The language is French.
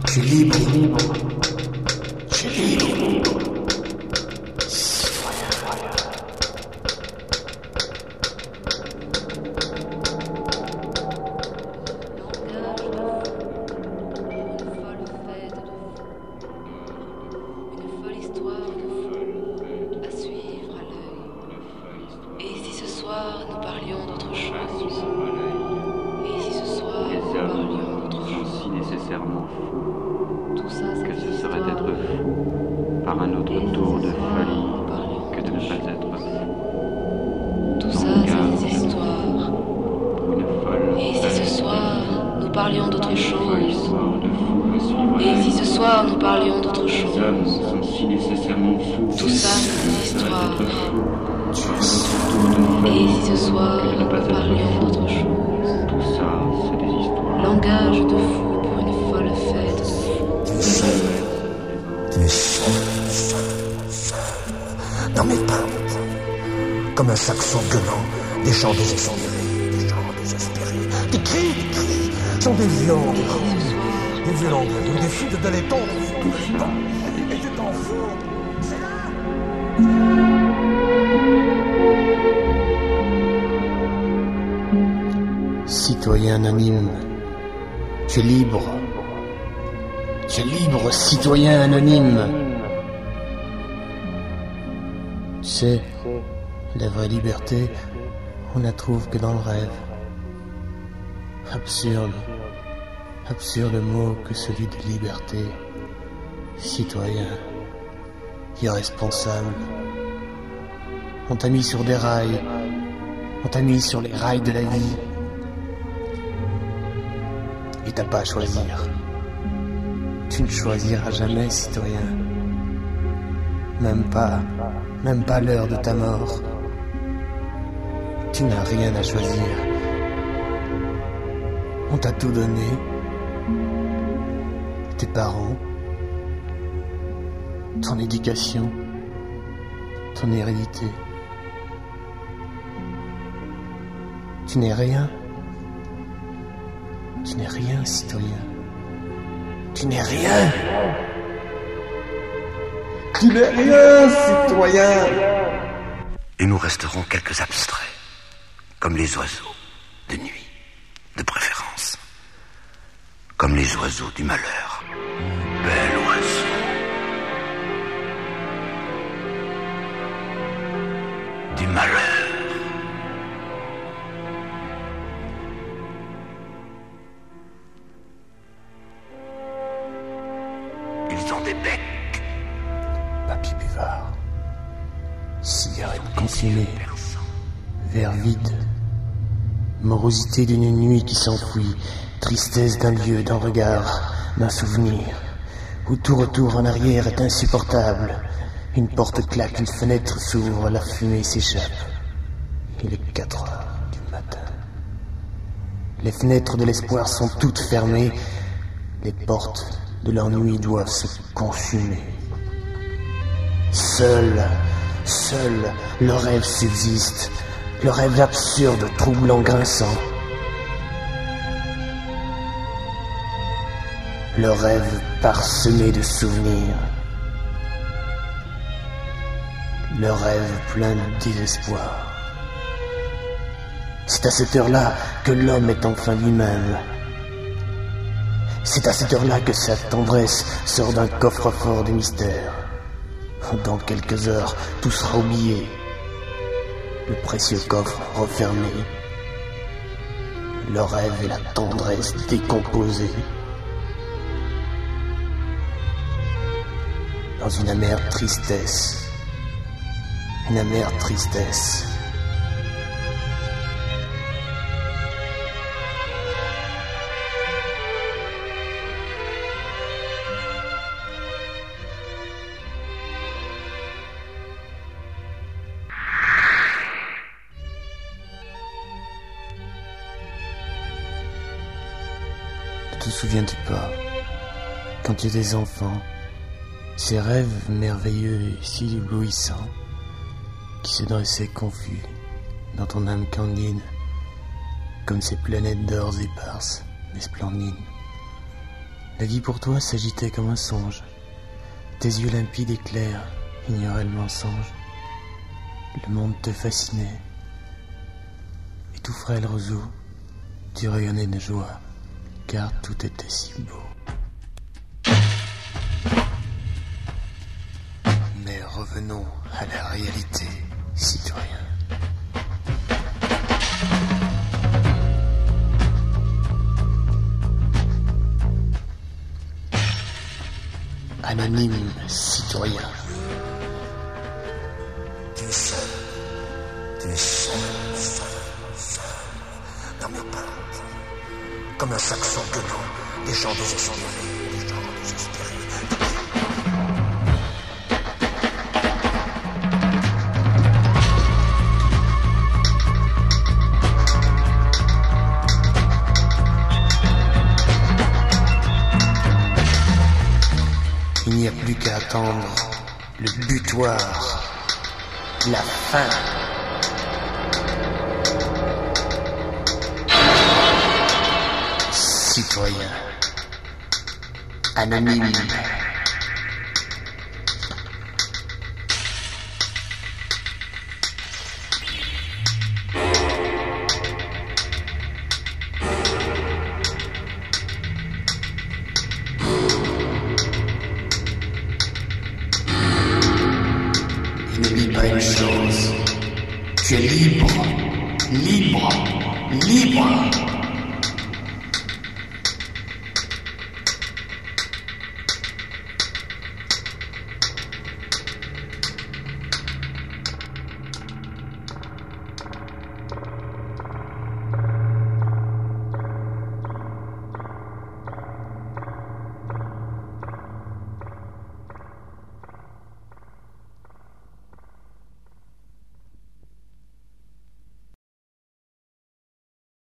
Tu es libre. Tu es libre. Dans mes pentes, comme un saxon gueulant, des chants désespérés, des cris sont des violons, des violons, des fuites de laiton, et tu t'en fous, c'est là. Citoyen anonyme, tu es libre. Tu es libre, citoyen anonyme. Tu sais, la vraie liberté, on la trouve que dans le rêve. Absurde mot que celui de liberté. Citoyen, irresponsable. On t'a mis sur des rails, on t'a mis sur les rails de la vie. Et t'as pas à choisir. Tu ne choisiras jamais, citoyen. Même pas l'heure de ta mort. Tu n'as rien à choisir. On t'a tout donné. Tes parents, ton éducation, ton hérédité. Tu n'es rien. Tu n'es rien, citoyen. Tu n'es rien. Tu n'es rien, citoyen. Et nous resterons quelques abstraits, comme les oiseaux de nuit, de préférence, comme les oiseaux du malheur. Bel oiseau. Du malheur. Ils ont des becs. Papy buvard, cigarette consumée, verre vide, morosité d'une nuit qui s'enfuit, tristesse d'un lieu, d'un regard, d'un souvenir, où tout retour en arrière est insupportable. Une porte claque, une fenêtre s'ouvre, la fumée s'échappe. Il est 4 heures du matin. Les fenêtres de l'espoir sont toutes fermées, les portes de l'ennui doivent se consumer. Seul, le rêve subsiste, le rêve absurde, troublant, grinçant. Le rêve parsemé de souvenirs. Le rêve plein de désespoir. C'est à cette heure-là que l'homme est enfin lui-même. C'est à cette heure-là que sa tendresse sort d'un coffre-fort de mystères. Dans quelques heures, tout sera oublié. Le précieux coffre refermé. Le rêve et la tendresse décomposés. Dans une amère tristesse. Une amère tristesse. Ne te souviens-tu pas, quand tu étais enfant, ces rêves merveilleux et si éblouissants qui se dressaient confus dans ton âme candide, comme ces planètes d'or éparses mais splendides, La vie pour toi s'agitait comme un songe. Tes yeux limpides et clairs ignoraient le mensonge. Le monde te fascinait. Et tout frêle roseau, tu rayonnais de joie, car tout était si beau. Mais revenons à la réalité, citoyen. Anonyme citoyen. Tu es seul, seul, dans mes pattes, comme un saxon gueulant, des gens désespérés. Il n'y a plus qu'à attendre le butoir, la fin. Citoyen, anonyme. N'oublie pas une chose, tu es libre, libre, libre.